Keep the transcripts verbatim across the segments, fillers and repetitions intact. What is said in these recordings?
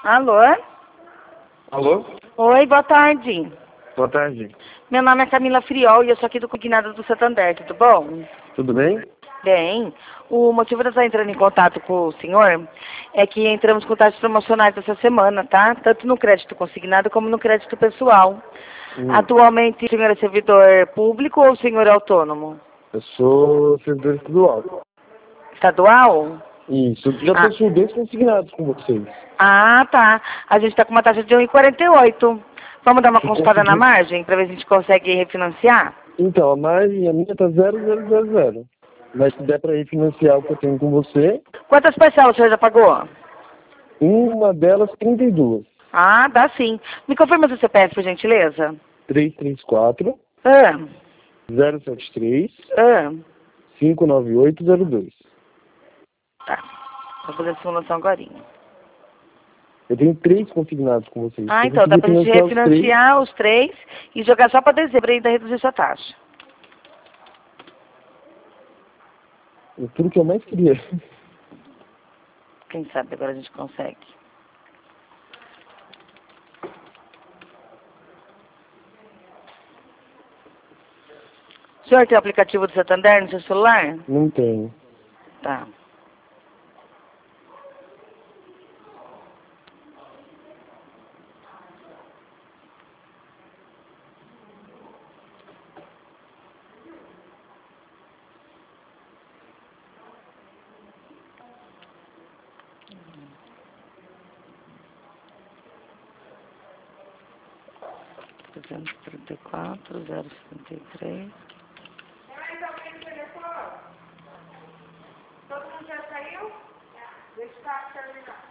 Alô? Alô? Oi, boa tarde. Boa tarde. Meu nome é Camila Friol e eu sou aqui do Consignado do Santander, tudo bom? Tudo bem? Bem. O motivo de eu estar entrando em contato com o senhor é que entramos com taxas promocionais essa semana, tá? Tanto no crédito consignado como no crédito pessoal. Hum. Atualmente, o senhor é servidor público ou o senhor é autônomo? Eu sou servidor estadual. Estadual? Isso. Eu já Ah. possuo dois consignados com vocês. Ah, tá. A gente está com uma taxa de um vírgula quarenta e oito. Vamos dar uma Se consultada na conseguir... margem para ver se a gente consegue refinanciar? Então, a margem, a minha tá zero vírgula zero zero zero. Mas se der para refinanciar o que eu tenho com você, Quantas parcelas o senhor já pagou? uma delas trinta e duas. Ah, dá sim. Me confirma seu C P F, por gentileza. trezentos e trinta e quatro, Ah, zero sete três, ah. cinco nove oito zero dois. Tá. Vou fazer a simulação agora. Eu tenho três consignados com vocês. Ah, Se eu então, dá pra conseguir gente financiar os três, refinanciar os três e jogar só pra dezembro e ainda reduzir sua taxa. é tudo que eu mais queria. Quem sabe agora a gente consegue. O senhor tem o aplicativo do Santander no seu celular? Não tenho. Tá. trezentos e trinta e quatro, zero setenta e três. Todo mundo já saiu? Deixa o carro terminar.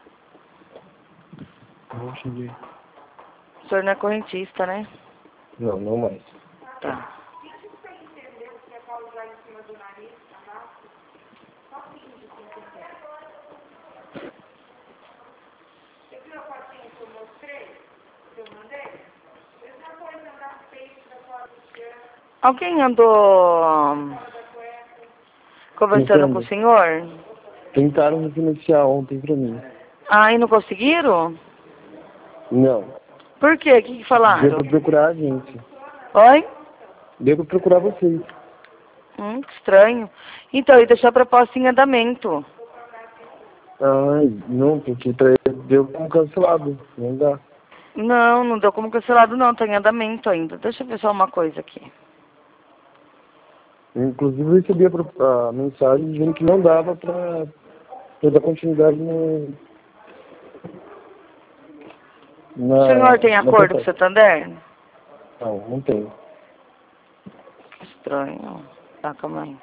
Não cheguei. O senhor não é correntista, né? Não, não mais. Tá. Finge que você entendeu que é pausar em cima do nariz, tá rápido? Só finge que entendeu. Você viu a fotinha que eu mostrei? Que eu mandei? Mesma coisa, andar feio da fora do chão, Alguém andou fora da cueca. conversando Entendo. com o senhor? Tentaram refinanciar ontem pra mim. Ah, e não conseguiram? Não. Por quê? O que, que Deu falaram? pra procurar a agência. Oi? Deu pra procurar vocês. Hum, que estranho. Então, e deixou a proposta em andamento. Ai, não, porque pra ele deu como cancelado. Não dá. Não, não deu como cancelado não, tá em andamento ainda. Deixa eu ver só uma coisa aqui. Inclusive eu recebi a, pro- a mensagem dizendo que não dava pra, pra dar continuidade no. Na, O senhor tem na acordo com o proposta. Santander? Não, não tem. Estranho. Tá, calma aí.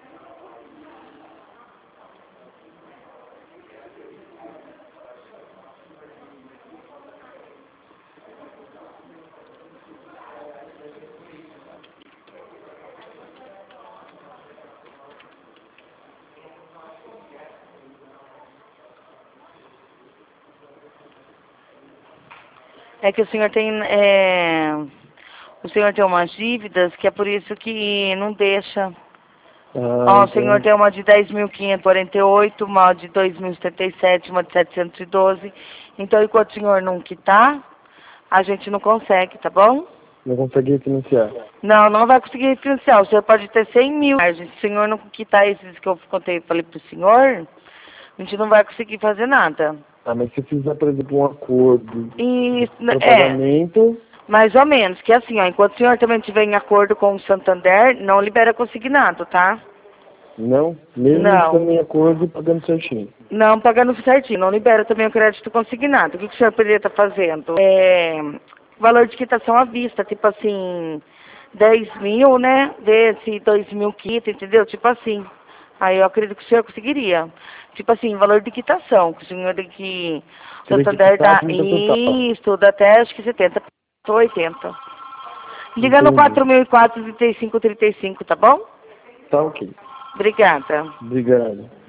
É que o senhor tem, é... o senhor tem umas dívidas que é por isso que não deixa. Ah, Ó, o então, senhor tem uma de dez mil quinhentos e quarenta e oito, uma de dois mil e setenta e sete, uma de setecentos e doze. Então, enquanto o senhor não quitar, a gente não consegue, tá bom? não consegui refinanciar. Não, não vai conseguir refinanciar. O senhor pode ter cem mil. Se o senhor não quitar esses que eu contei, falei pro senhor, a gente não vai conseguir fazer nada. Ah, mas se fizer, por exemplo, um acordo E, para é, pagamento, mais ou menos, que assim, ó, enquanto o senhor também estiver em acordo com o Santander, não libera consignado, tá? não, mesmo Não. estando em acordo e pagando certinho. Não, pagando certinho, não libera também o crédito consignado. O que, que o senhor poderia estar fazendo? É, valor de quitação à vista, tipo assim, dez mil, né? Desse dois mil quita, entendeu? Tipo assim. Aí eu acredito que o senhor conseguiria. Tipo assim, valor de quitação, que o senhor tem que... O Teria que Santander quitar dá trinta total. isso, dá até acho que setenta, oitenta. Liga no Entendi. quatro mil e quatro, trinta e cinco, trinta e cinco, tá bom? Tá ok. Obrigada. Obrigado.